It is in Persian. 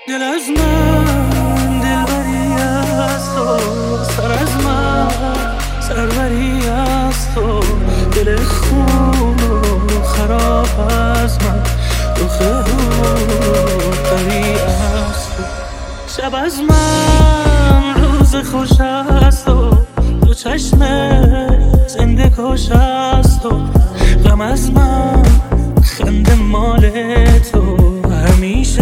دل از من دلبری از تو، سر از من سروری از تو، دل خون و خراب از من، رخ روتری از تو. شب از من روز خوش از تو، دو چشم زنده کش از تو، غم از من خنده مال تو، همیشه